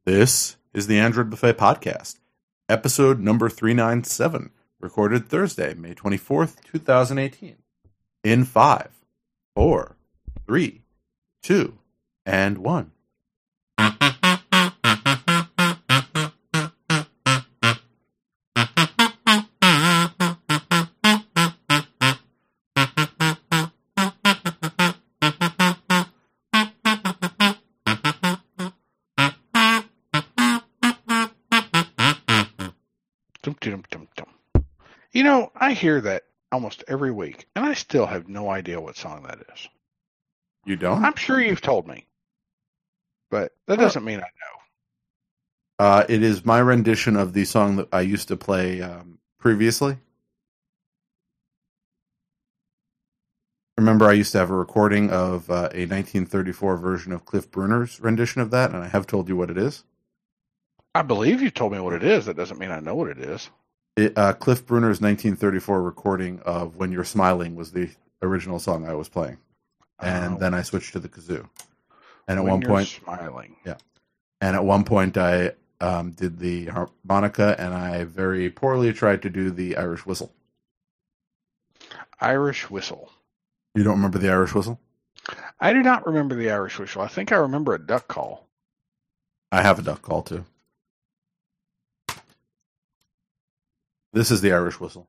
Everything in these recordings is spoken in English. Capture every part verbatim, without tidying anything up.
This is the Android Buffet Podcast, episode number three ninety-seven, recorded Thursday, May twenty-fourth, twenty eighteen. In five, four, three, two, and one. You know, I hear that almost every week, and I still have no idea what song that is. You don't? I'm sure you've told me, but that doesn't mean I know. Uh, it is my rendition of the song that I used to play um, previously. Remember, I used to have a recording of uh, a nineteen thirty-four version of Cliff Bruner's rendition of that, and I have told you what it is. I believe you told me what it is. That doesn't mean I know what it is. It, uh, Cliff Bruner's nineteen thirty-four recording of When You're Smiling was the original song I was playing. And Oh. then I switched to the kazoo. And at When one you're point, smiling. yeah. And at one point I um, did the harmonica, and I very poorly tried to do the Irish whistle. Irish whistle. You don't remember the Irish whistle? I do not remember the Irish whistle. I think I remember a duck call. I have a duck call, too. This is the Irish whistle.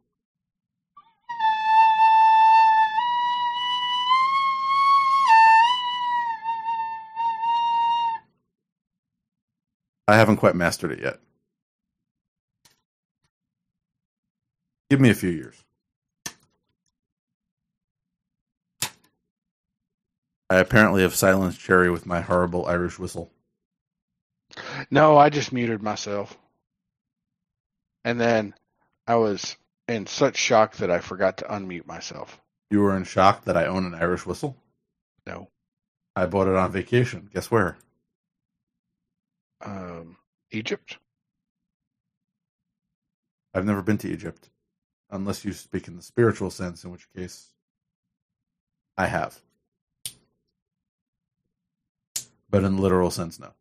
I haven't quite mastered it yet. Give me a few years. I apparently have silenced Cherry with my horrible Irish whistle. No, I just muted myself. And then I was in such shock that I forgot to unmute myself. You were in shock that I own an Irish whistle? No. I bought it on vacation. Guess where? Um, Egypt? I've never been to Egypt. Unless you speak in the spiritual sense, in which case I have. But in the literal sense, no.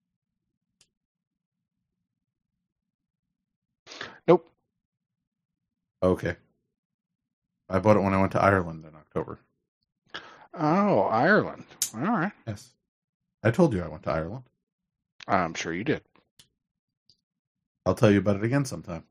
Nope. Okay. I bought it when I went to Ireland in October. Oh, Ireland. All right. Yes. I told you I went to Ireland. I'm sure you did. I'll tell you about it again sometime.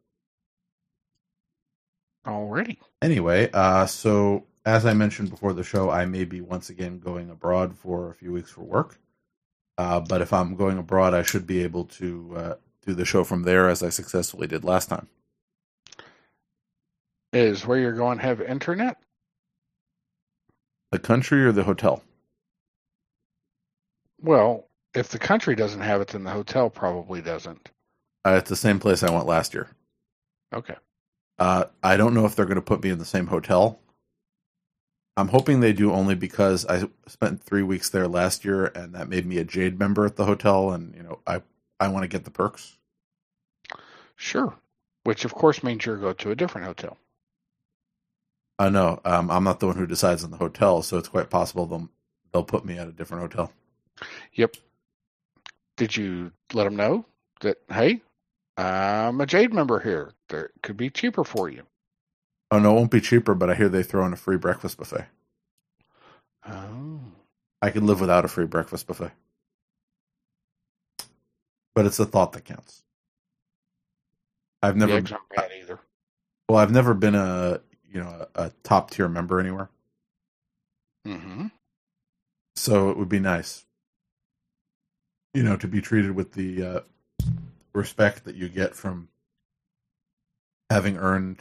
Already. Anyway, uh, so as I mentioned before the show, I may be once again going abroad for a few weeks for work. Uh, but if I'm going abroad, I should be able to uh, do the show from there as I successfully did last time. Is where you're going have internet? The country or the hotel? Well, if the country doesn't have it, then the hotel probably doesn't. Uh, it's the same place I went last year. Okay. Uh, I don't know if they're going to put me in the same hotel. I'm hoping they do, only because I spent three weeks there last year, and that made me a Jade member at the hotel, and you know I, I want to get the perks. Sure. Which, of course, means you're going to a different hotel. Uh, no, um, I'm not the one who decides on the hotel, so it's quite possible they'll, they'll put me at a different hotel. Yep. Did you let them know that, hey, I'm a Jade member here. It could be cheaper for you. Oh, no, it won't be cheaper, but I hear they throw in a free breakfast buffet. Oh. I could live without a free breakfast buffet. But it's the thought that counts. I've never, The eggs aren't bad either. well, I've never been a, you know, a, a top tier member anywhere. Mm-hmm. So it would be nice, you know, to be treated with the uh, respect that you get from having earned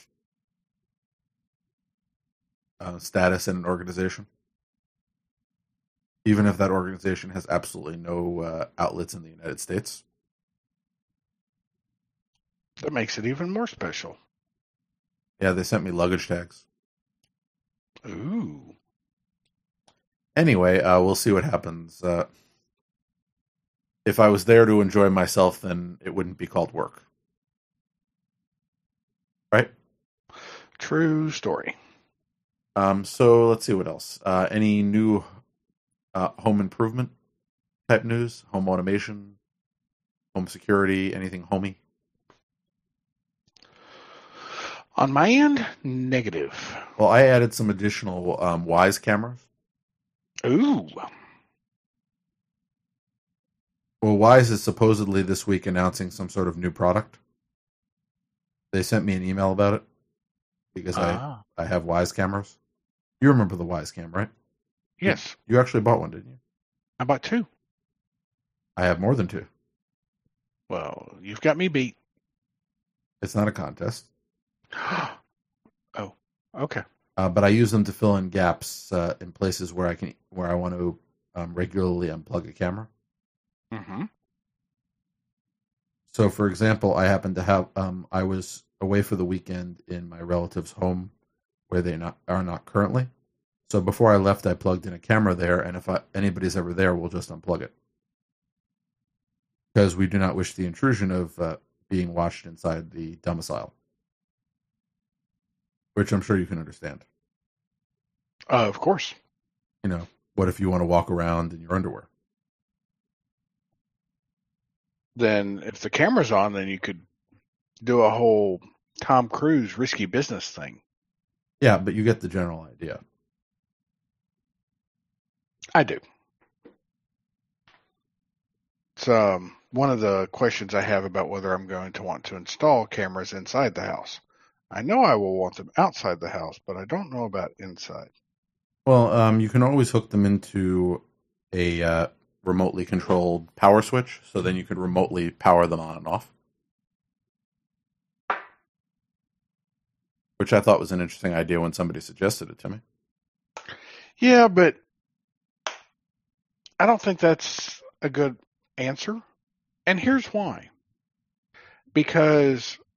uh, status in an organization. Even if that organization has absolutely no uh, outlets in the United States. That makes it even more special. Yeah, they sent me luggage tags. Ooh. Anyway, uh, we'll see what happens. Uh, if I was there to enjoy myself, then it wouldn't be called work. Right? True story. Um, so let's see what else. Uh, any new uh, home improvement type news? Home automation? home security, anything homey? On my end, negative. Well, I added some additional um, Wyze cameras. Ooh. Well, Wyze is supposedly this week announcing some sort of new product. They sent me an email about it because ah. I, I have Wyze cameras. You remember the Wyze cam, right? Yes. You, you actually bought one, didn't you? I bought two. I have more than two. Well, you've got me beat. It's not a contest. Oh, okay. Uh, but I use them to fill in gaps uh, in places where I can, where I want to um, regularly unplug a camera. Mm-hmm. So, for example, I happen to have um, I was away for the weekend in my relative's home, where they not are not currently. So before I left, I plugged in a camera there, and if I, anybody's ever there, we'll just unplug it because we do not wish the intrusion of uh, being watched inside the domicile. Which I'm sure you can understand. Uh, of course. You know, what if you want to walk around in your underwear? Then if the camera's on, then you could do a whole Tom Cruise risky business thing. Yeah, but you get the general idea. I do. It's um, one of the questions I have about whether I'm going to want to install cameras inside the house. I know I will want them outside the house, but I don't know about inside. Well, um, you can always hook them into a uh, remotely controlled power switch, so then you can remotely power them on and off. Which I thought was an interesting idea when somebody suggested it to me. Yeah, but I don't think that's a good answer. And here's why. Because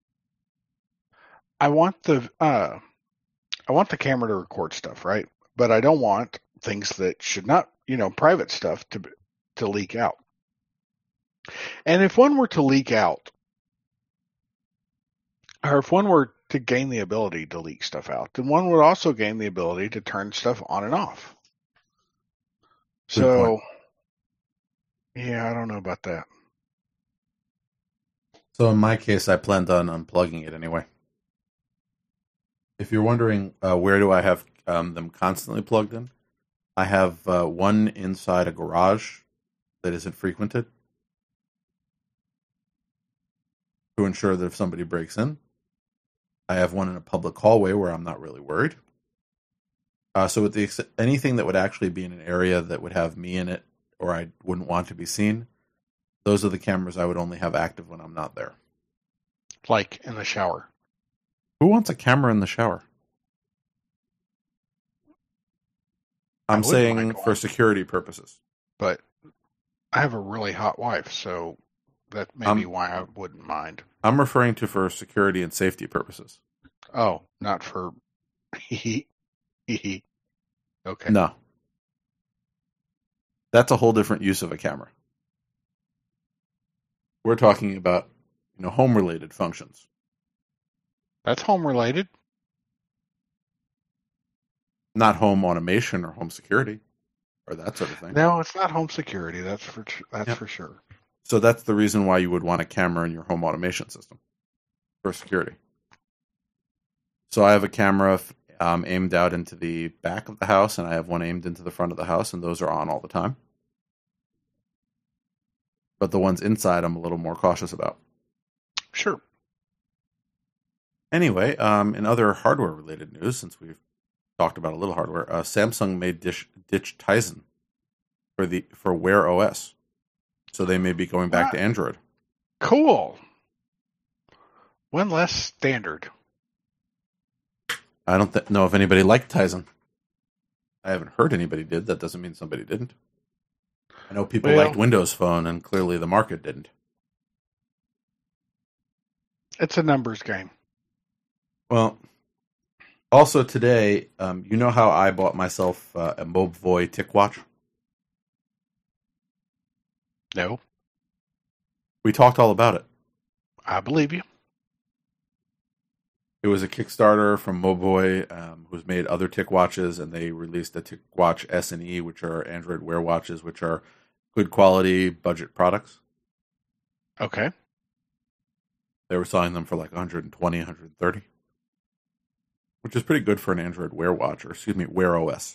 I want the uh, I want the camera to record stuff, right? But I don't want things that should not, you know, private stuff to to leak out. And if one were to leak out, or if one were to gain the ability to leak stuff out, then one would also gain the ability to turn stuff on and off. Good So, point. Yeah, I don't know about that. So in my case, I planned on unplugging it anyway. If you're wondering uh, where do I have um, them constantly plugged in, I have uh, one inside a garage that isn't frequented to ensure that if somebody breaks in. I have one in a public hallway where I'm not really worried. Uh, so with the ex- anything that would actually be in an area that would have me in it or I wouldn't want to be seen, those are the cameras I would only have active when I'm not there. Like in the shower. Who wants a camera in the shower? I'm saying for security purposes. But I have a really hot wife, so that may um, be why I wouldn't mind. I'm referring to for security and safety purposes. Oh, not for okay. No. That's a whole different use of a camera. We're talking about, you know, home-related functions. That's home-related. Not home automation or home security or that sort of thing. No, it's not home security. That's for that's yep. for sure. So that's the reason why you would want a camera in your home automation system for security. So I have a camera um, aimed out into the back of the house, and I have one aimed into the front of the house, and those are on all the time. But the ones inside, I'm a little more cautious about. Sure. Anyway, um, in other hardware-related news, since we've talked about a little hardware, uh, Samsung may dish, ditch Tizen for the for Wear O S. So they may be going back ah, to Android. Cool. One less standard. I don't th- know if anybody liked Tizen. I haven't heard anybody did. That doesn't mean somebody didn't. I know people well, liked Windows Phone, and clearly the market didn't. It's a numbers game. Well, also today, um, you know how I bought myself uh, a Mobvoi TicWatch? No. We talked all about it. I believe you. It was a Kickstarter from Mobvoi, um, who's made other TicWatches, and they released a TicWatch S and E, which are Android Wear watches, which are good quality budget products. Okay. They were selling them for like one hundred twenty, one hundred thirty, which is pretty good for an Android Wear watch, or excuse me, Wear O S.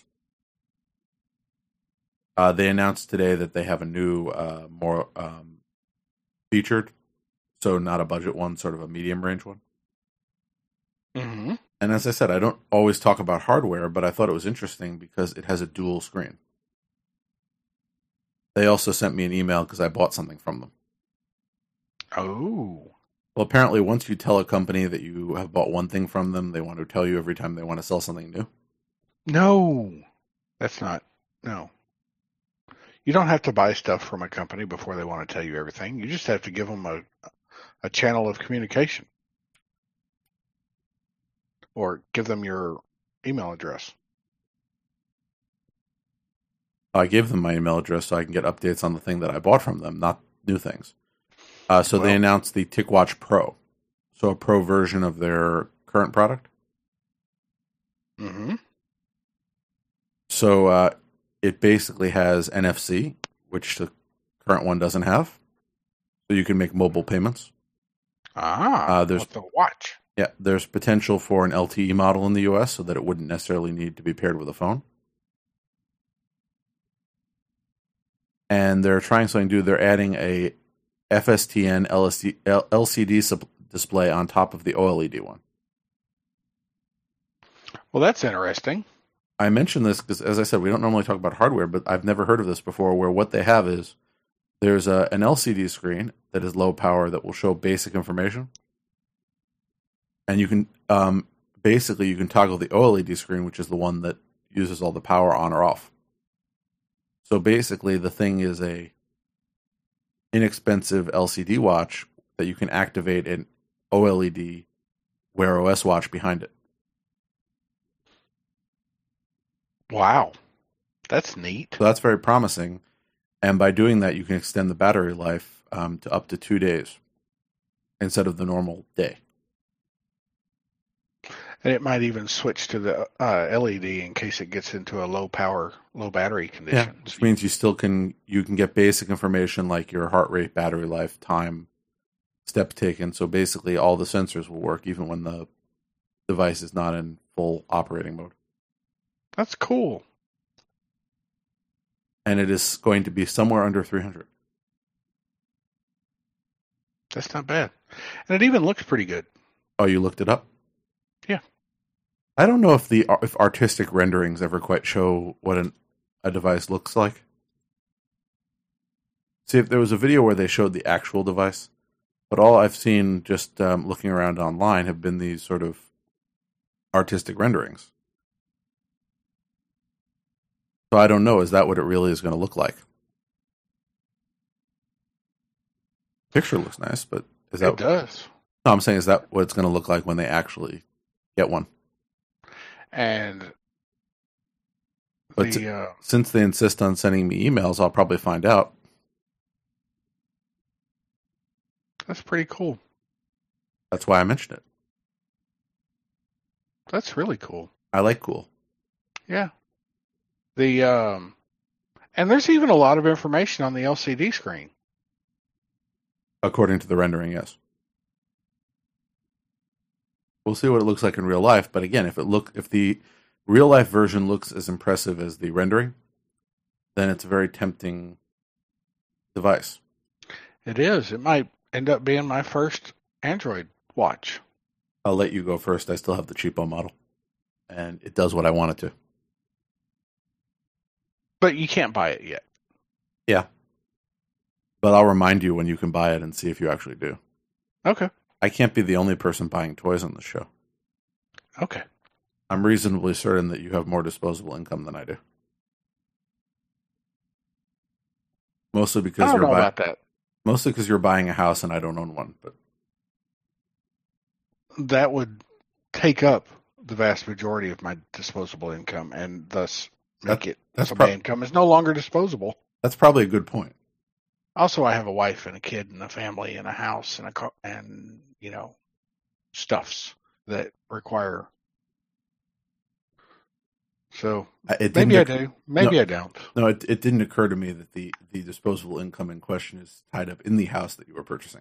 Uh, they announced today that they have a new, uh, more um, featured, so not a budget one, sort of a medium range one. Mm-hmm. And as I said, I don't always talk about hardware, but I thought it was interesting because it has a dual screen. They also sent me an email because I bought something from them. Oh. Well, apparently, once you tell a company that you have bought one thing from them, they want to tell you every time they want to sell something new. No, that's not. No. You don't have to buy stuff from a company before they want to tell you everything. You just have to give them a, a channel of communication. Or give them your email address. I gave them my email address so I can get updates on the thing that I bought from them, not new things. Uh, so Well- they announced the TicWatch Pro. So a pro version of their current product. Mm-hmm. So uh, it basically has N F C, which the current one doesn't have. So you can make mobile payments. Ah, Uh, there's- with the watch. Yeah, there's potential for an L T E model in the U S so that it wouldn't necessarily need to be paired with a phone. And they're trying something new. They're adding a F S T N L C D display on top of the OLED one. Well, that's interesting. I mentioned this because, as I said, we don't normally talk about hardware, but I've never heard of this before, where what they have is there's a, an L C D screen that is low power that will show basic information. And you can, um, basically, you can toggle the OLED screen, which is the one that uses all the power on or off. So basically, the thing is a inexpensive L C D watch that you can activate an OLED Wear O S watch behind it. Wow. That's neat. So that's very promising. And by doing that, you can extend the battery life um, to up to two days instead of the normal day. And it might even switch to the uh, L E D in case it gets into a low power, low battery condition. Yeah, which means you still can you can get basic information like your heart rate, battery life, time, steps taken. So basically, all the sensors will work even when the device is not in full operating mode. That's cool. And it is going to be somewhere under three hundred. That's not bad. And it even looks pretty good. Oh, you looked it up? Yeah. I don't know if the if artistic renderings ever quite show what an, a device looks like. See, if there was a video where they showed the actual device, but all I've seen just um, looking around online have been these sort of artistic renderings. So I don't know. Is that what it really is going to look like? Picture looks nice, but is that? It does. No, I'm saying, is that what it's going to look like when they actually get one? And But the uh, since they insist on sending me emails, I'll probably find out. that's pretty cool. That's why I mentioned it. That's really cool. I like cool. Yeah. The um, and there's even a lot of information on the L C D screen. According to the rendering, yes. We'll see what it looks like in real life, but again, if it look if the real life version looks as impressive as the rendering, then it's a very tempting device. It is. It might end up being my first Android watch. I'll let you go first. I still have the cheapo model, and it does what I want it to. But you can't buy it yet. Yeah. But I'll remind you when you can buy it and see if you actually do. Okay. I can't be the only person buying toys on the show. Okay. I'm reasonably certain that you have more disposable income than I do. Mostly I because don't you're know buy- about that. mostly because you're buying a house and I don't own one. But That would take up the vast majority of my disposable income and thus make That- it that's so prob- my income is no longer disposable. that's probably a good point. Also, I have a wife and a kid and a family and a house and a car and, you know, stuffs that require So It maybe I didn't, do. Maybe no, I don't. no, it, it didn't occur to me that the, the disposable income in question is tied up in the house that you were purchasing.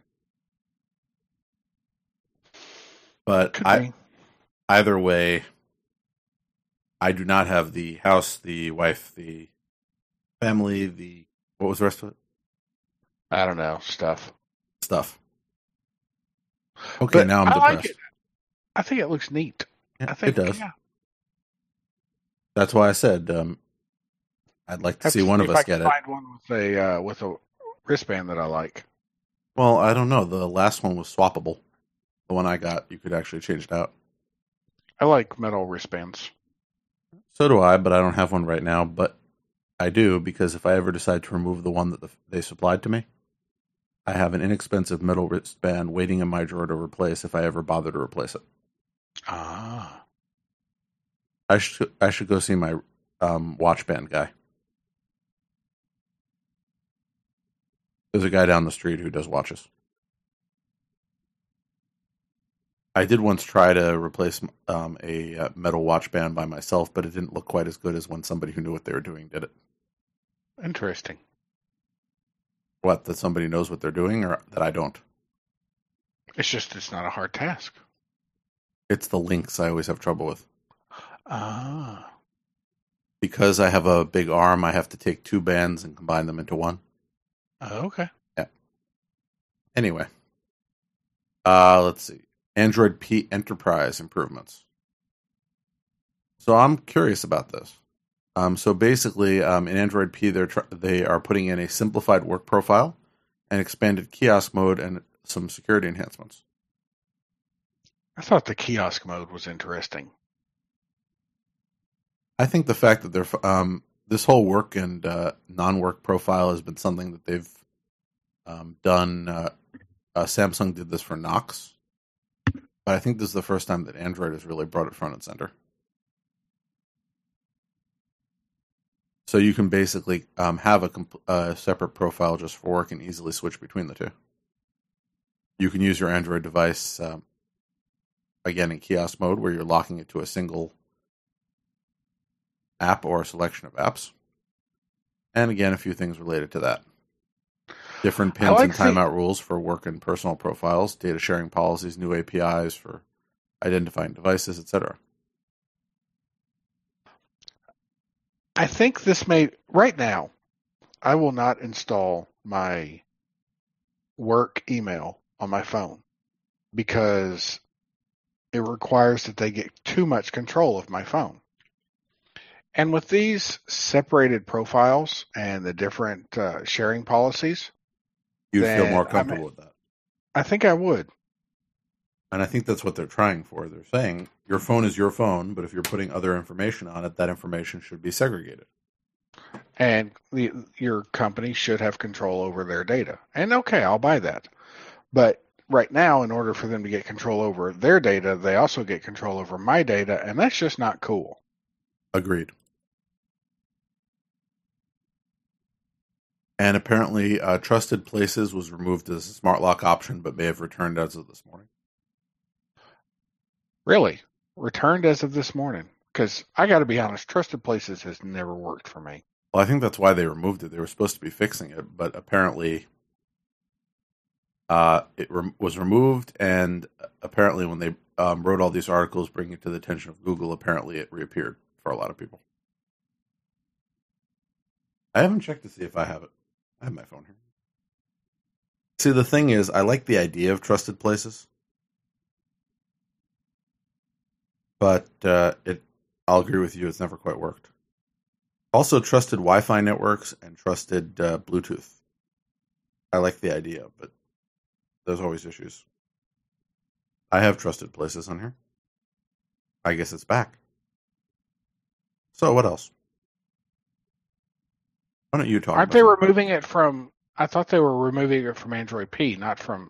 But Could I, be. either way, I do not have the house, the wife, the family, the what was the rest of it? I don't know stuff. Stuff. Okay, But now I'm I depressed. like it. I think it looks neat. Yeah, I think it does. Yeah. That's why I said um, I'd like to Have see to one see of if us I can get it. find one with a uh, with a wristband that I like. Well, I don't know. The last one was swappable. The one I got, you could actually change it out. I like metal wristbands. So do I, but I don't have one right now. But I do, because if I ever decide to remove the one that the, they supplied to me, I have an inexpensive metal wristband waiting in my drawer to replace if I ever bother to replace it. Ah. I should I should go see my um, watch band guy. There's a guy down the street who does watches. I did once try to replace um, a uh, metal watch band by myself, but it didn't look quite as good as when somebody who knew what they were doing did it. Interesting. What, that somebody knows what they're doing, or that I don't? It's just it's not a hard task. It's the links I always have trouble with. Ah. Because I have a big arm, I have to take two bands and combine them into one. Oh, okay. Yeah. Anyway. Uh, let's see. Android P Enterprise improvements. So I'm curious about this. Um, so basically, um, in Android P, they're tr- they are putting in a simplified work profile, an expanded kiosk mode, and some security enhancements. I thought the kiosk mode was interesting. I think the fact that they're um, this whole work and uh, non-work profile has been something that they've um, done. Uh, uh, Samsung did this for Knox, but I think this is the first time that Android has really brought it front and center. So you can basically um, have a comp- uh, separate profile just for work and easily switch between the two. You can use your Android device, um, again, in kiosk mode, where you're locking it to a single app or a selection of apps. And again, a few things related to that. Different pins like and timeout the- rules for work and personal profiles, data sharing policies, new A P Is for identifying devices, et cetera. I think this may right now. I will not install my work email on my phone because it requires that they get too much control of my phone. And with these separated profiles and the different uh, sharing policies, You'd feel then more I'm- comfortable with that. I think I would. And I think that's what they're trying for. They're saying your phone is your phone, but if you're putting other information on it, that information should be segregated. And the, your company should have control over their data. And okay, I'll buy that. But right now, in order for them to get control over their data, they also get control over my data, and that's just not cool. Agreed. And apparently, uh, Trusted Places was removed as a smart lock option, but may have returned as of this morning. Really? Returned as of this morning? Because I got to be honest, Trusted Places has never worked for me. Well, I think that's why they removed it. They were supposed to be fixing it, but apparently uh, it re- was removed, and apparently when they um, wrote all these articles bringing it to the attention of Google, apparently it reappeared for a lot of people. I haven't checked to see if I have it. I have my phone here. See, the thing is, I like the idea of Trusted Places, but uh, it. I'll agree with you, it's never quite worked. Also, trusted Wi-Fi networks and trusted uh, Bluetooth. I like the idea, but there's always issues. I have Trusted Places on here. I guess it's back. So, what else? Why don't you talk Aren't about they something? removing it from? I thought they were removing it from Android P, not from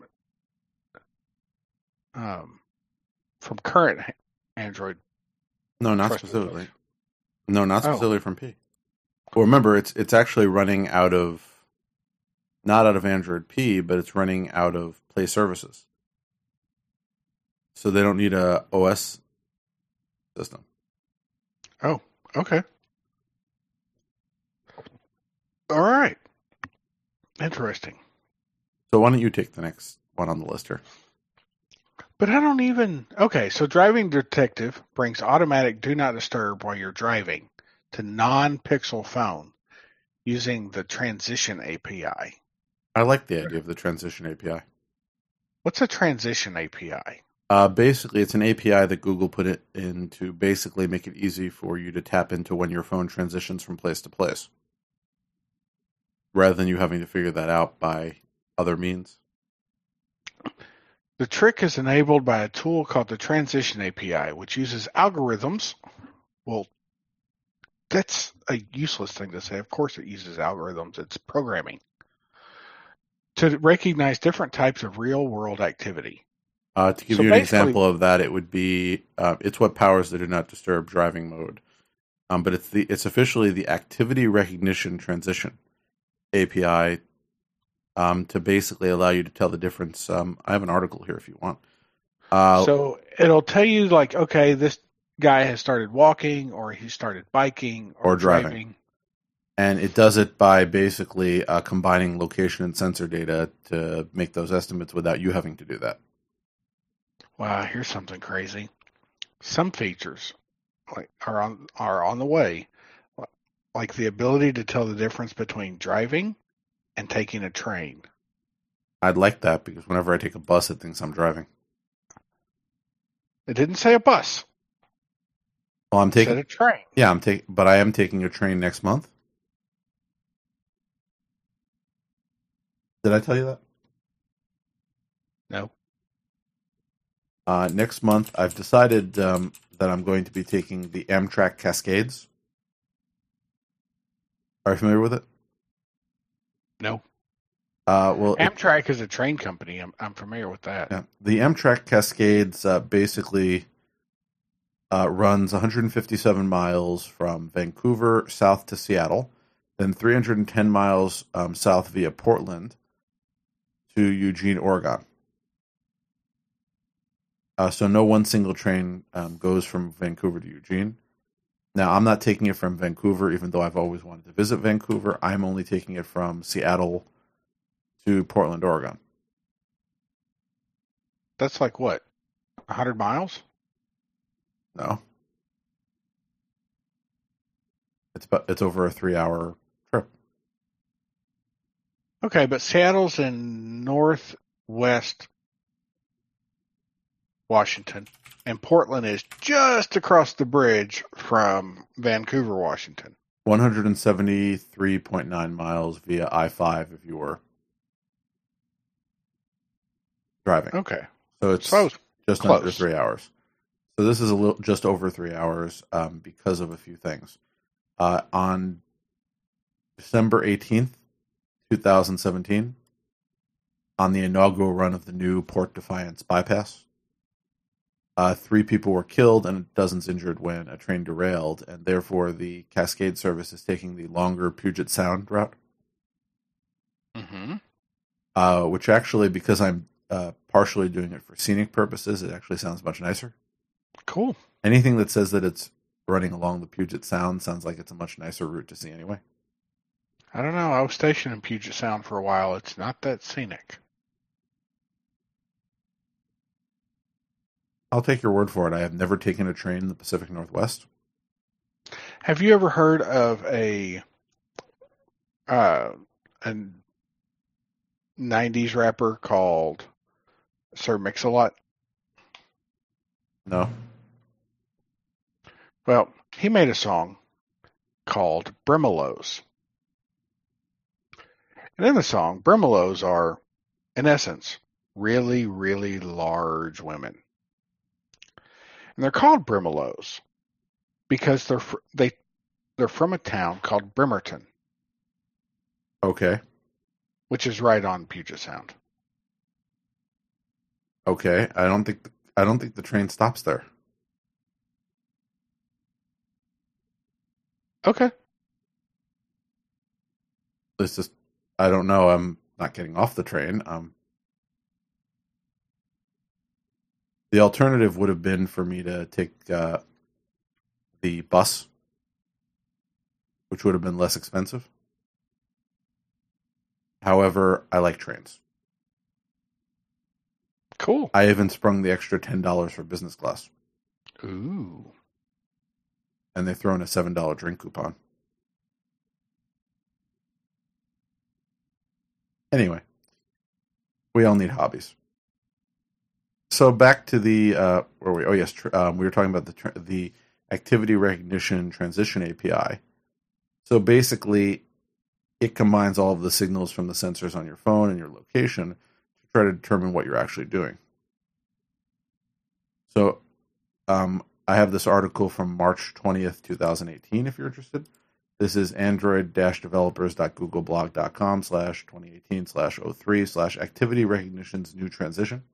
um, from current Android. No, not Trusted specifically. Place. No, not Oh. specifically from P. Well, remember, it's it's actually running out of, not out of Android P, but it's running out of Play Services. So they don't need a O S system. Oh, Okay. All right. Interesting. So why don't you take the next one on the list here? But I don't even. Okay, so Driving Detective brings automatic do not disturb while you're driving to non-Pixel phone using the Transition A P I. I like the idea of the Transition A P I. What's a Transition A P I? Uh, basically, it's an A P I that Google put it in to basically make it easy for you to tap into when your phone transitions from place to place, rather than you having to figure that out by other means. The trick is enabled by a tool called the Transition A P I, which uses algorithms. Well, that's a useless thing to say. Of course, it uses algorithms. It's programming to recognize different types of real-world activity. Uh, to give So you an basically- example of that, it would be uh, it's what powers the do not disturb driving mode, um, but it's the it's officially the Activity Recognition Transition A P I um, to basically allow you to tell the difference. Um, I have an article here if you want. Uh, So it'll tell you like, okay, this guy has started walking, or he started biking, or, Or driving. driving. And it does it by basically uh, combining location and sensor data to make those estimates without you having to do that. Wow, here's something crazy. Some features like are on are on the way, like the ability to tell the difference between driving and taking a train. I'd like that because whenever I take a bus, it thinks I'm driving. It didn't say a bus. Well, I'm It said taking a train. yeah, I'm taking, but I am taking a train next month. Did I tell you that? No. Uh, next month, I've decided um, that I'm going to be taking the Amtrak Cascades. Are you familiar with it? No. Uh, well, it- Amtrak is a train company. I'm I'm familiar with that. yeah, the Amtrak Cascades uh, basically uh, runs one hundred fifty-seven miles from Vancouver south to Seattle, then three hundred ten miles um, south via Portland to Eugene, Oregon. Uh, so no one single train um, goes from Vancouver to Eugene. Now, I'm not taking it from Vancouver, even though I've always wanted to visit Vancouver. I'm only taking it from Seattle to Portland, Oregon. That's like what? A hundred miles? No. It's about, it's over a three-hour trip. Okay, but Seattle's in northwest Washington, and Portland is just across the bridge from Vancouver, Washington. one hundred seventy-three point nine miles via I five if you were driving. Okay, So it's so I was just close. under three hours. So this is a little just over three hours um, because of a few things. Uh, on December eighteenth, twenty seventeen, on the inaugural run of the new Port Defiance bypass, uh, three people were killed and dozens injured when a train derailed, and therefore the Cascade service is taking the longer Puget Sound route, Mm-hmm. uh, which actually, because I'm uh, partially doing it for scenic purposes, it actually sounds much nicer. Cool. Anything that says that it's running along the Puget Sound sounds like it's a much nicer route to see anyway. I don't know. I was stationed in Puget Sound for a while. It's not that scenic. I'll take your word for it. I have never taken a train in the Pacific Northwest. Have you ever heard of a uh, a nineties rapper called Sir Mix-a-Lot? No. Well, he made a song called Bremelos. And in the song, Bremelos are, in essence, really, really large women. And they're called Bremelos because they're fr- they they're from a town called Bremerton, Okay. which is right on Puget Sound. Okay. I don't think the, I don't think the train stops there. Okay. It's just I don't know. I'm not getting off the train. Um, the alternative would have been for me to take uh, the bus which would have been less expensive. However, I like trains. Cool. I even sprung the extra ten dollars for business class. Ooh. And they throw in a seven dollar drink coupon. Anyway, we all need hobbies. So back to the, uh, where we, oh yes, tr- um, we were talking about the tr- the activity recognition transition A P I. So basically, it combines all of the signals from the sensors on your phone and your location to try to determine what you're actually doing. So um, I have this article from March twentieth, twenty eighteen, if you're interested. This is android-developers.google blog.com slash 2018 slash 03 slash activity recognition's new transition,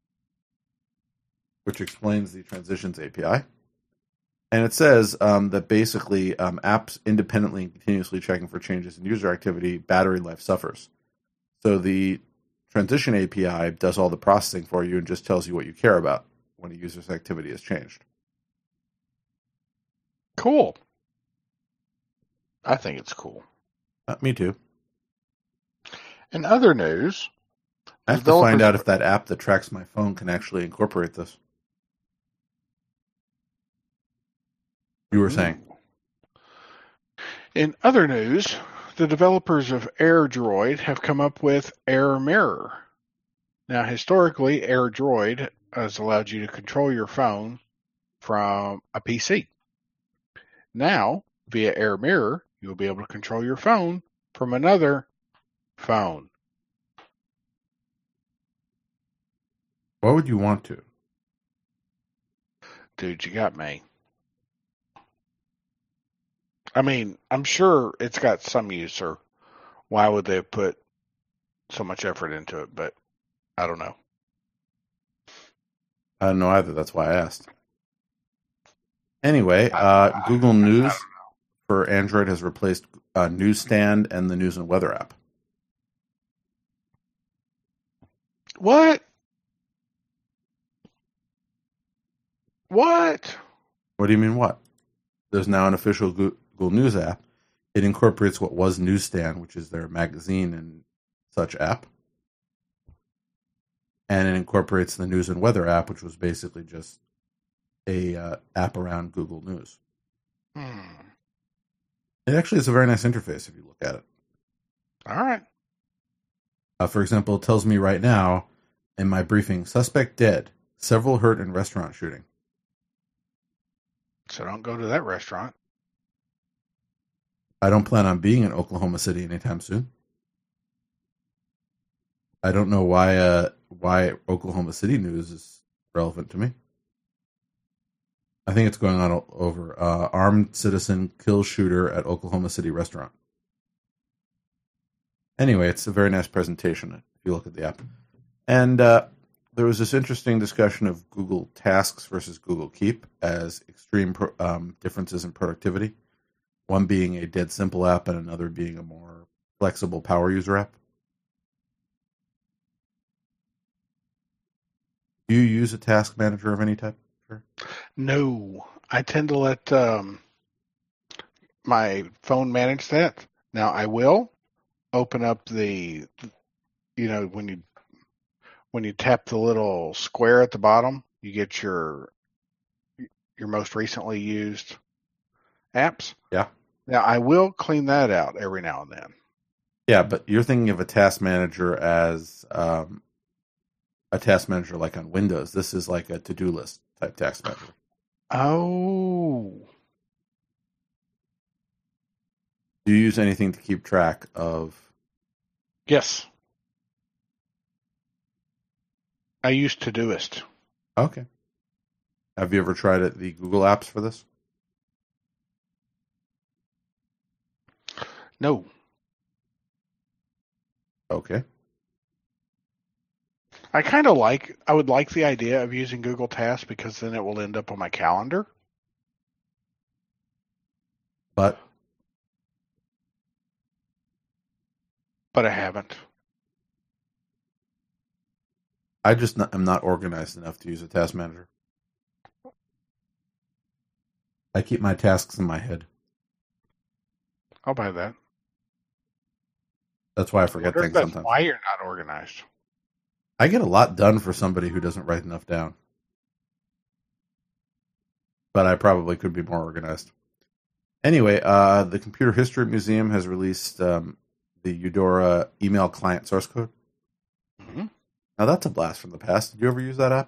which explains the transitions A P I. And it says um, that basically um, apps independently and continuously checking for changes in user activity, battery life suffers. So the transition A P I does all the processing for you and just tells you what you care about when a user's activity has changed. Cool. I think it's cool. Uh, me too. In other news, I have to find out if that app that tracks my phone can actually incorporate this. You were saying. In other news, the developers of AirDroid have come up with AirMirror. Now, historically, AirDroid has allowed you to control your phone from a P C. Now, via AirMirror, you'll be able to control your phone from another phone. Why would you want to? Dude, you got me. I mean, I'm sure it's got some use, or why would they have put so much effort into it? But I don't know. I don't know either. That's why I asked. Anyway, uh, Google News for Android has replaced uh, Newsstand and the News and Weather app. What? What? What do you mean what? There's now an official Google News app. It incorporates what was Newsstand, which is their magazine and such app. And it incorporates the News and Weather app, which was basically just a uh, app around Google News. Hmm. It actually is a very nice interface if you look at it. All right. Uh, for example, it tells me right now in my briefing, suspect dead, several hurt in restaurant shooting. So don't go to that restaurant. I don't plan on being in Oklahoma City anytime soon. I don't know why uh, why Oklahoma City news is relevant to me. I think it's going on all over. Uh, armed citizen kills shooter at Oklahoma City restaurant. Anyway, it's a very nice presentation if you look at the app. And uh, there was this interesting discussion of Google Tasks versus Google Keep as extreme pro- um, differences in productivity. One being a dead simple app and another being a more flexible power user app. Do you use a task manager of any type? Sure. No, I tend to let um, my phone manage that. Now, I will open up the, you know, when you when you tap the little square at the bottom, you get your your most recently used apps. Yeah. Now, I will clean that out every now and then. Yeah, but you're thinking of a task manager as um, a task manager like on Windows. This is like a to-do list type task manager. Oh. Do you use anything to keep track of? Yes. I use Todoist. Okay. Have you ever tried it, the Google apps for this? No. Okay. I kind of like, I would like the idea of using Google Tasks because then it will end up on my calendar. But? But I haven't. I just not, am not organized enough to use a task manager. I keep my tasks in my head. I'll buy that. That's why I I forget wonder if things that's sometimes. why you're not organized. I get a lot done for somebody who doesn't write enough down. But I probably could be more organized. Anyway, uh, the Computer History Museum has released um, the Eudora email client source code. Mm-hmm. Now, that's a blast from the past. Did you ever use that app?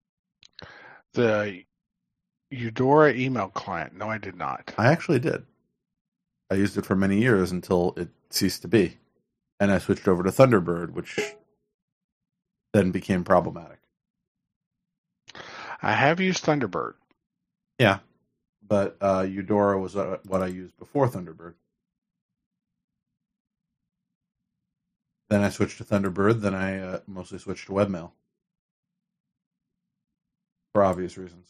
The Eudora email client. No, I did not. I actually did. I used it for many years until it ceased to be. And I switched over to Thunderbird, which then became problematic. I have used Thunderbird. Yeah, but uh, Eudora was uh, what I used before Thunderbird. Then I switched to Thunderbird. Then I uh, mostly switched to webmail. For obvious reasons.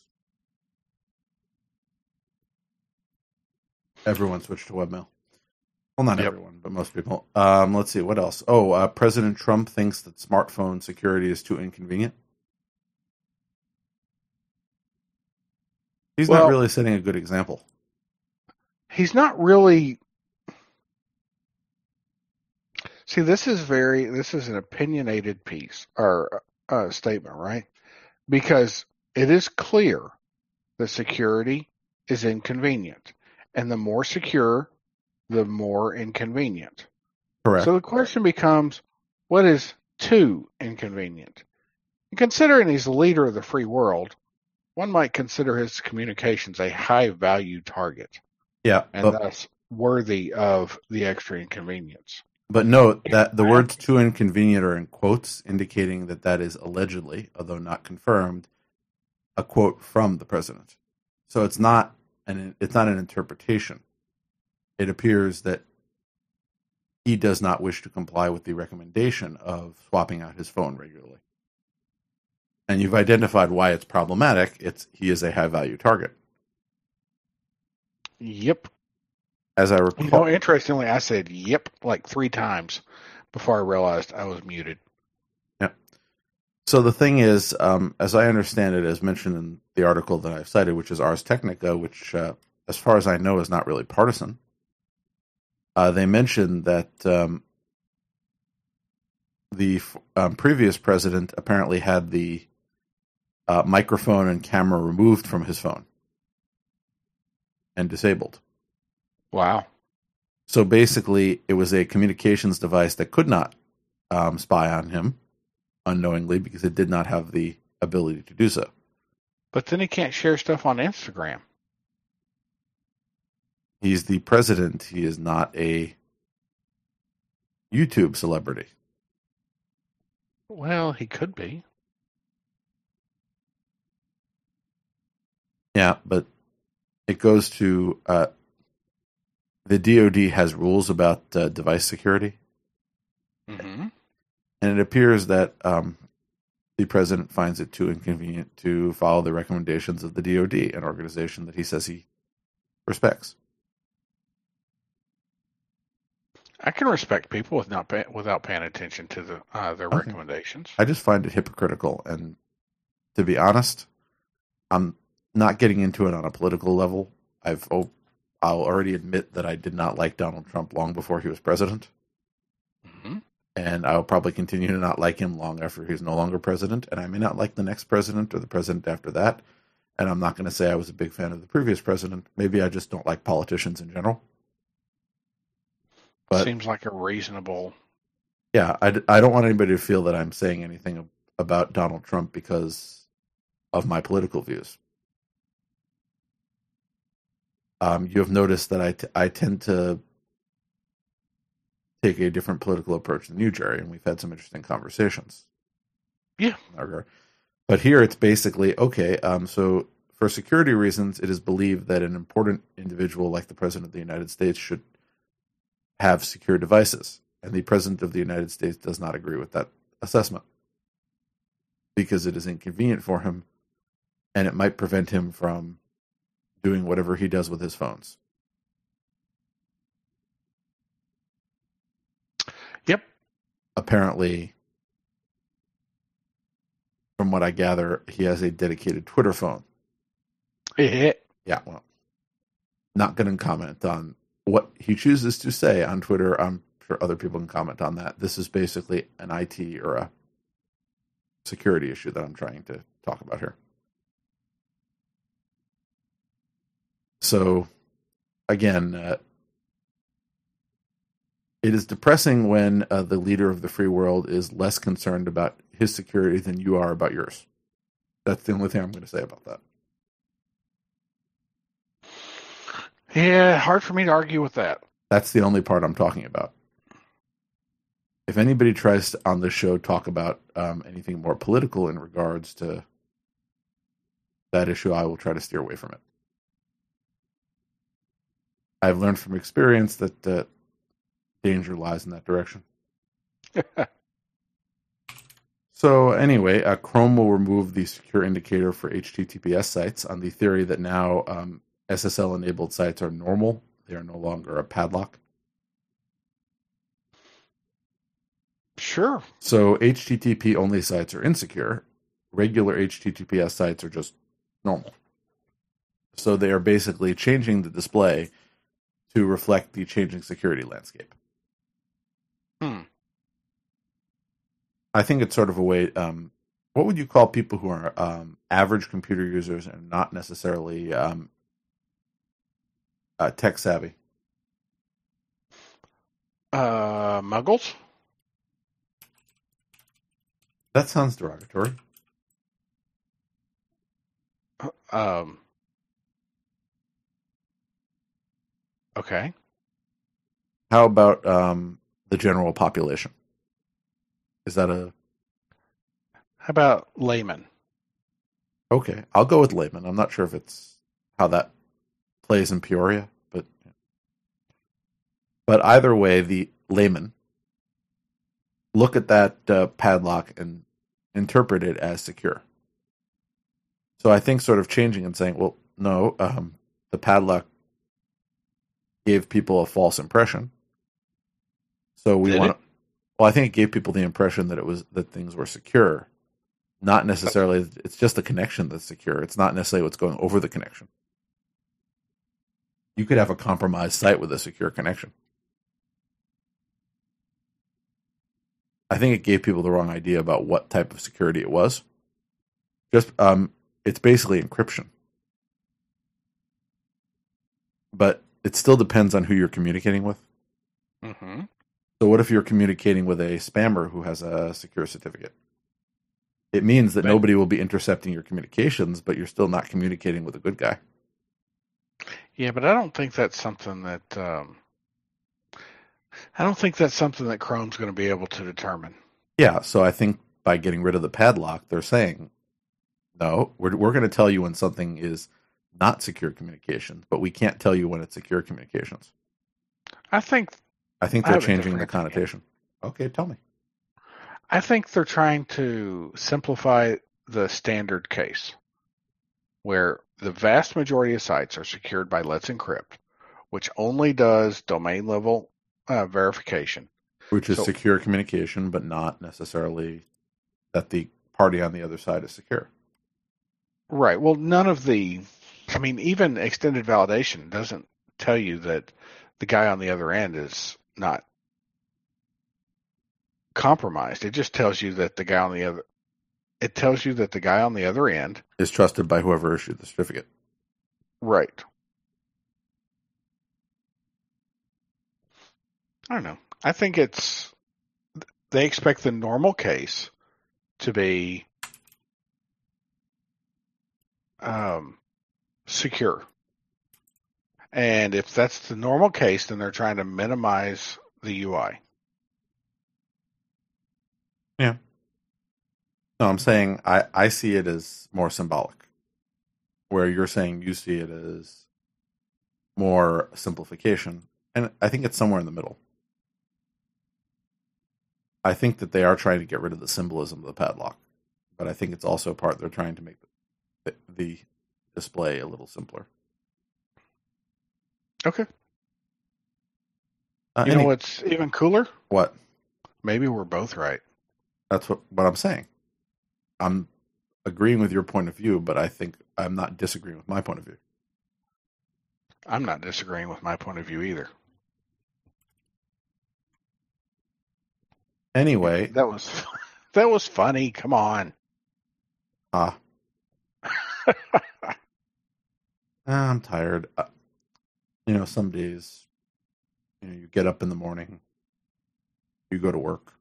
Everyone switched to webmail. Well, not Yep. everyone, but most people. Um, let's see, what else? Oh, uh, President Trump thinks that smartphone security is too inconvenient. He's Well, not really setting a good example. He's not really. See, this is very. This is an opinionated piece or uh, statement, right? Because it is clear that security is inconvenient, and the more secure, the more inconvenient. Correct. So the question becomes, what is too inconvenient? And considering he's the leader of the free world, one might consider his communications a high-value target, yeah, and but, thus worthy of the extra inconvenience. but note that the words too inconvenient are in quotes, indicating that that is allegedly, although not confirmed, a quote from the president. So it's not an it's not an interpretation. It appears that he does not wish to comply with the recommendation of swapping out his phone regularly. And you've identified why it's problematic. It's he is a high value target. Yep. As I recall, You know, interestingly, I said "yep" like three times before I realized I was muted. Yeah. So the thing is, um, as I understand it, as mentioned in the article that I've cited, which is Ars Technica, which, uh, as far as I know, is not really partisan. Uh, they mentioned that um, the um, previous president apparently had the uh, microphone and camera removed from his phone and disabled. Wow. So basically, it was a communications device that could not um, spy on him unknowingly because it did not have the ability to do so. But then he can't share stuff on Instagram. He's the president. He is not a YouTube celebrity. Well, he could be. Yeah, but it goes to uh, the D O D has rules about uh, device security. Mm-hmm. And it appears that um, the president finds it too inconvenient to follow the recommendations of the D O D, an organization that he says he respects. I can respect people with not pay, without paying attention to the, uh, their Okay. recommendations. I just find it hypocritical. And to be honest, I'm not getting into it on a political level. I've oh, I'll already admit that I did not like Donald Trump long before he was president. Mm-hmm. And I'll probably continue to not like him long after he's no longer president. And I may not like the next president or the president after that. And I'm not going to say I was a big fan of the previous president. Maybe I just don't like politicians in general. But Seems like a reasonable. yeah, I, I don't want anybody to feel that I'm saying anything about Donald Trump because of my political views. Um, you have noticed that I, t- I tend to take a different political approach than you, Jerry, and we've had some interesting conversations. Yeah. But here it's basically, okay, um, so for security reasons, it is believed that an important individual like the President of the United States should have secure devices. And the President of the United States does not agree with that assessment because it is inconvenient for him and it might prevent him from doing whatever he does with his phones. Yep. Apparently, from what I gather, he has a dedicated Twitter phone. Yeah. Yeah, well, not going to comment on what he chooses to say on Twitter, I'm sure other people can comment on that. This is basically an I T or a security issue that I'm trying to talk about here. So, again, uh, it is depressing when uh, the leader of the free world is less concerned about his security than you are about yours. That's the only thing I'm going to say about that. Yeah, hard for me to argue with that. That's the only part I'm talking about. If anybody tries to, on this show, talk about um, anything more political in regards to that issue, I will try to steer away from it. I've learned from experience that uh, danger lies in that direction. So anyway, uh, Chrome will remove the secure indicator for H T T P S sites on the theory that now um, S S L-enabled sites are normal. They are no longer a padlock. Sure. So H T T P-only sites are insecure. Regular H T T P S sites are just normal. So they are basically changing the display to reflect the changing security landscape. Hmm. I think it's sort of a way. Um, what would you call people who are um, average computer users and not necessarily um, uh, tech savvy? Uh, muggles? That sounds derogatory. Um. Okay. How about um, the general population? Is that a... How about layman? Okay, I'll go with layman. I'm not sure if it's how that plays in Peoria, but but either way, the layman look at that uh, padlock and interpret it as secure. So I think sort of changing and saying, well, no, um, the padlock gave people a false impression. So we Did want it? to... Well, I think it gave people the impression that it was that things were secure. Not necessarily, it's just the connection that's secure. It's not necessarily what's going over the connection. You could have a compromised site with a secure connection. I think it gave people the wrong idea about what type of security it was. Just, um, it's basically encryption. But it still depends on who you're communicating with. Mm-hmm. So what if you're communicating with a spammer who has a secure certificate? It means that Right. nobody will be intercepting your communications, but you're still not communicating with a good guy. Yeah, but I don't think that's something that um, I don't think that's something that Chrome's going to be able to determine. Yeah, so I think by getting rid of the padlock, they're saying, no, we're we're going to tell you when something is not secure communications, but we can't tell you when it's secure communications. I think I think I they're have a changing the different opinion. connotation. Okay, tell me. I think they're trying to simplify the standard case where the vast majority of sites are secured by Let's Encrypt, which only does domain level uh, verification. Which is So- secure communication, but not necessarily that the party on the other side is secure. Right. Well, none of the, I mean, even extended validation doesn't tell you that the guy on the other end is not compromised. It just tells you that the guy on the other, it tells you that the guy on the other end, Is trusted by whoever issued the certificate. right. I don't know. I think it's, they expect the normal case to be um, secure. And if that's the normal case, then they're trying to minimize the U I. No, I'm saying I, I see it as more symbolic, where you're saying you see it as more simplification. And I think it's somewhere in the middle. I think that they are trying to get rid of the symbolism of the padlock, but I think it's also part they're trying to make the, the display a little simpler. Okay. Uh, You any- know what's even cooler? what? Maybe we're both right. That's what, what I'm saying. I'm agreeing with your point of view, but I think I'm not disagreeing with my point of view. I'm not disagreeing with my point of view either. Anyway, That was that was funny. Come on. ah, I'm tired. Uh, you know, some days, you know, you get up in the morning, you go to work,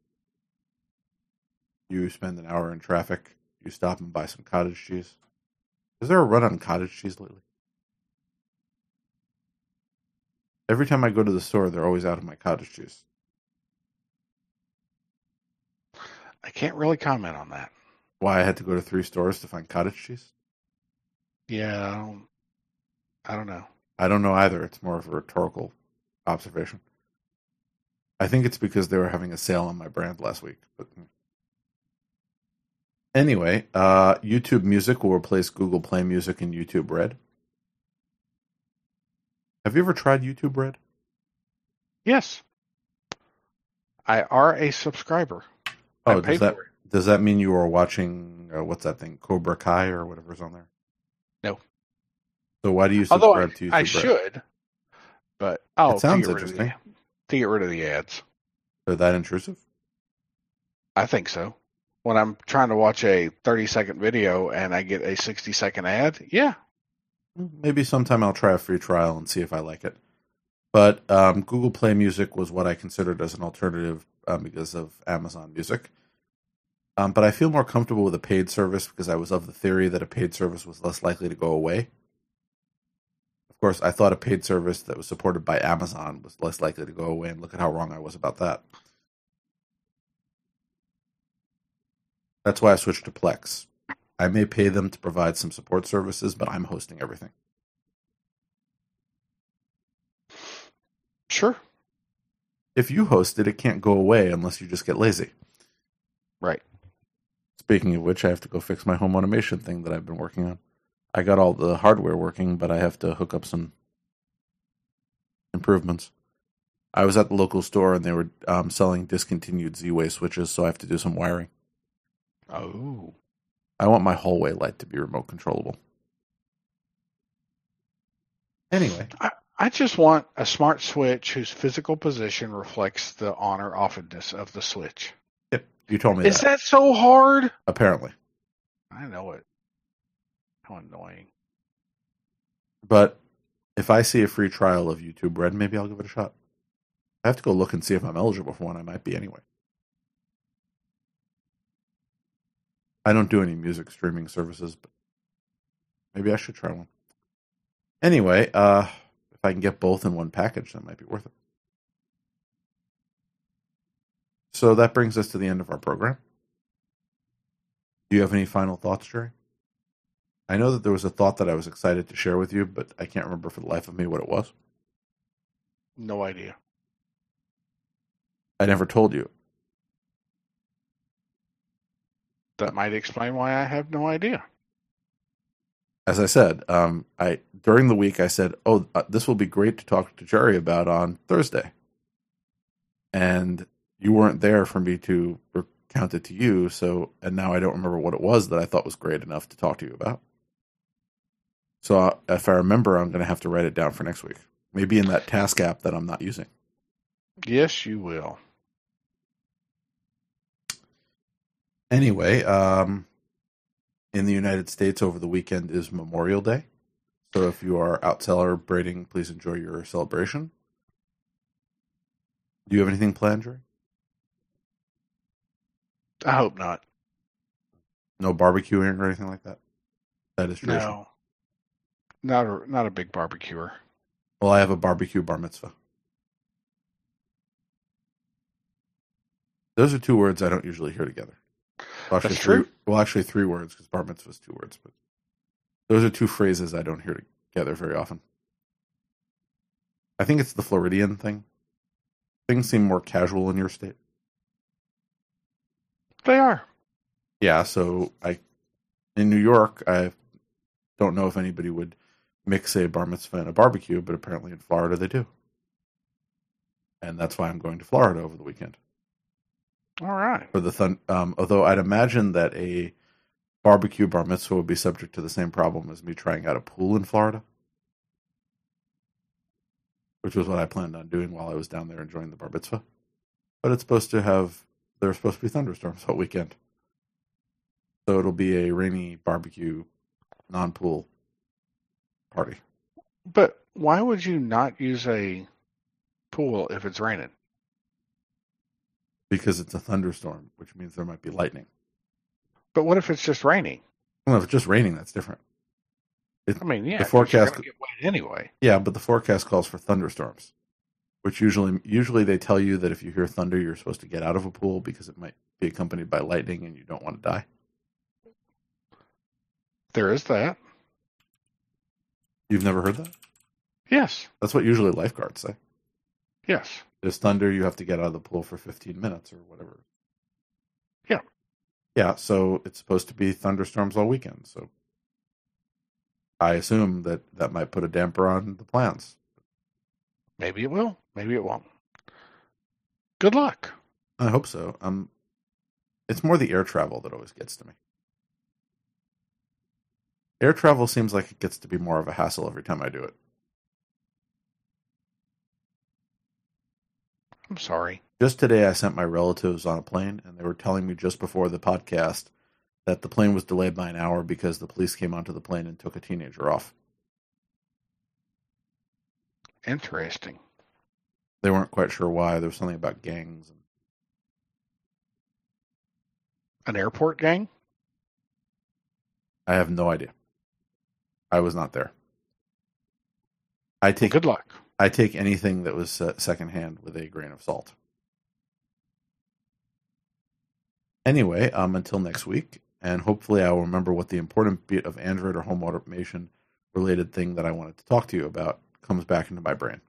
you spend an hour in traffic, you stop and buy some cottage cheese. Is there a run on cottage cheese lately? Every time I go to the store, they're always out of my cottage cheese. I can't really comment on that. Why I had to go to three stores to find cottage cheese? Yeah, I don't, I don't know. I don't know either. It's more of a rhetorical observation. I think it's because they were having a sale on my brand last week. But anyway, uh, YouTube Music will replace Google Play Music and YouTube Red. Have you ever tried YouTube Red? Yes. I are a subscriber. Oh, does that does that mean you are watching uh, what's that thing, Cobra Kai or whatever's on there? No. So why do you subscribe Although I, to YouTube I Red? should, but oh, it sounds to get interesting. Rid of the, to get rid of the ads. Are that intrusive? I think so. When I'm trying to watch a thirty second video and I get a sixty second ad, yeah. Maybe sometime I'll try a free trial and see if I like it. But um, Google Play Music was what I considered as an alternative um, because of Amazon Music. Um, but I feel more comfortable with a paid service because I was of the theory that a paid service was less likely to go away. Of course, I thought a paid service that was supported by Amazon was less likely to go away, and look at how wrong I was about that. That's why I switched to Plex. I may pay them to provide some support services, but I'm hosting everything. Sure. If you host it, it can't go away unless you just get lazy. Right. Speaking of which, I have to go fix my home automation thing that I've been working on. I got all the hardware working, but I have to hook up some improvements. I was at the local store and they were um, selling discontinued Z-Way switches, so I have to do some wiring. Oh. I want my hallway light to be remote controllable. Anyway. I, I just want a smart switch whose physical position reflects the on or offness of the switch. Yep, you told me Is that. that so hard? Apparently. I know it. How annoying. But if I see a free trial of YouTube Red, maybe I'll give it a shot. I have to go look and see if I'm eligible for one. I might be anyway. I don't do any music streaming services, but maybe I should try one. Anyway, uh, if I can get both in one package, that might be worth it. So that brings us to the end of our program. Do you have any final thoughts, Jerry? I know that there was a thought that I was excited to share with you, but I can't remember for the life of me what it was. No idea. I never told you. That might explain why I have no idea. As I said, um, I during the week I said, "Oh, uh, this will be great to talk to Jerry about on Thursday," and you weren't there for me to recount it to you. So, and now I don't remember what it was that I thought was great enough to talk to you about. So, uh, if I remember, I'm going to have to write it down for next week. Maybe in that task app that I'm not using. Yes, you will. Anyway, um, in the United States over the weekend is Memorial Day. So if you are out celebrating, please enjoy your celebration. Do you have anything planned, Jerry? I hope not. No barbecuing or anything like that? That is tradition. No. Not a, not a big barbecuer. Well, I have a barbecue bar mitzvah. Those are two words I don't usually hear together. Well, actually, That's three, true. well, actually three words, because bar mitzvah is two words. But those are two phrases I don't hear together very often. I think it's the Floridian thing. Things seem more casual in your state. They are. Yeah, so I, in New York, I don't know if anybody would mix a bar mitzvah and a barbecue, but apparently in Florida they do. And that's why I'm going to Florida over the weekend. All right. For the thun- um, although I'd imagine that a barbecue bar mitzvah would be subject to the same problem as me trying out a pool in Florida. which was what I planned on doing while I was down there enjoying the bar mitzvah. But it's supposed to have, there's supposed to be thunderstorms all weekend. So it'll be a rainy barbecue, non-pool party. But why would you not use a pool if it's raining? Because it's a thunderstorm, which means there might be lightning. But what if it's just raining? Well, if it's just raining, that's different. It, I mean, yeah, the forecast get wet anyway. Yeah, but the forecast calls for thunderstorms, which usually usually they tell you that if you hear thunder, you're supposed to get out of a pool because it might be accompanied by lightning and you don't want to die. There is that. You've never heard that? Yes. That's what usually lifeguards say. Yes. There's thunder, you have to get out of the pool for fifteen minutes or whatever. Yeah. Yeah, so it's supposed to be thunderstorms all weekend. So I assume that that might put a damper on the plans. Maybe it will. Maybe it won't. Good luck. I hope so. Um, it's more the air travel that always gets to me. Air travel seems like it gets to be more of a hassle every time I do it. I'm sorry. Just today, I sent my relatives on a plane, and they were telling me just before the podcast that the plane was delayed by an hour because the police came onto the plane and took a teenager off. Interesting. They weren't quite sure why. There was something about gangs. And... An airport gang? I have no idea. I was not there. I take well, good luck. I take anything that was uh, secondhand with a grain of salt. Anyway, um, until next week, and hopefully I will remember what the important bit of Android or home automation related thing that I wanted to talk to you about comes back into my brain.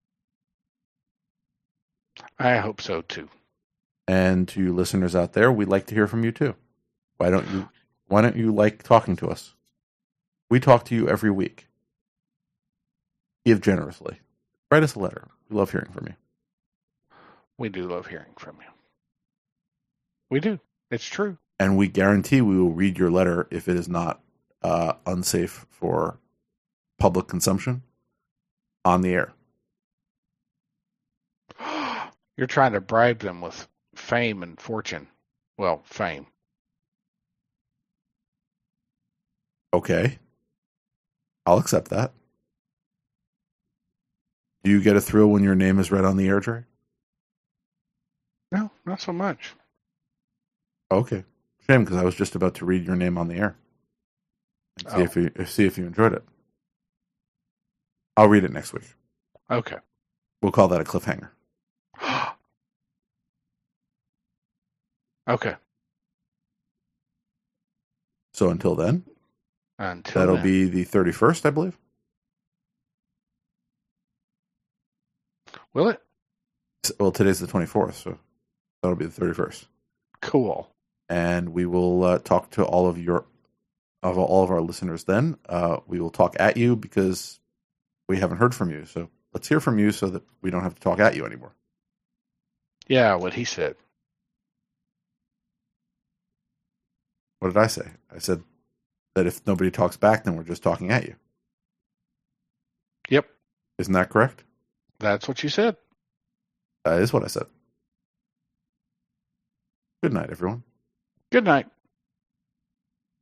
I hope so too. And to you listeners out there, we'd like to hear from you too. Why don't you why don't you like talking to us? We talk to you every week. Give generously. Write us a letter. We love hearing from you. We do love hearing from you. We do. It's true. And we guarantee we will read your letter if it is not uh, unsafe for public consumption on the air. You're trying to bribe them with fame and fortune. Well, fame. Okay. I'll accept that. Do you get a thrill when your name is read on the air, Dre? No, not so much. Okay. Shame, because I was just about to read your name on the air. And see, oh. if you, see if you enjoyed it. I'll read it next week. Okay. We'll call that a cliffhanger. Okay. So until then, until that'll then. be the thirty-first, I believe. Will it? Well, today's the twenty-fourth, so that'll be the thirty-first. Cool. And we will uh, talk to all of your, of all of our listeners then. Uh, we will talk at you because we haven't heard from you. So let's hear from you so that we don't have to talk at you anymore. Yeah, what he said. What did I say? I said that if nobody talks back, then we're just talking at you. Yep. Isn't that correct? That's what you said. That is what I said. Good night, everyone. Good night.